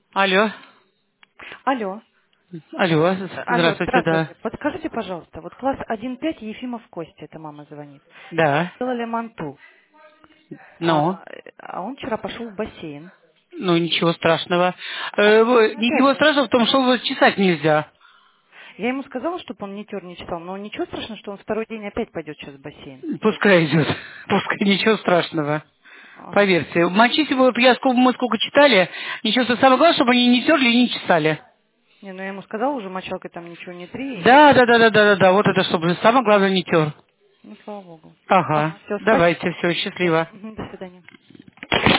Алло. Алло. Алло, Алло, здравствуйте, да. здравствуйте. Подскажите, пожалуйста, вот класс 1.5 Ефимов Костя, это мама звонит. Да. Делали манту. Ну, А он вчера пошел в бассейн. ну ничего страшного. А Ничего опять, страшного в том, что его чесать нельзя. я ему сказала, чтобы он не тер, не читал, но ничего страшного, что он второй день опять пойдет сейчас в бассейн. Пускай идет. Пускай, ничего страшного. Ага. Поверьте. Мочить его, вот мы сколько читали, ничего, самое главное, чтобы они не терли и не чесали. Не, ну я ему сказала уже, мочалкой там ничего не три. Да, да, да, да, да, да, да. Вот это чтобы самое главное не тер. Ну, слава богу. Ага. Ага, все, спасибо. Давайте, все, Да. счастливо. Мгм, до свидания.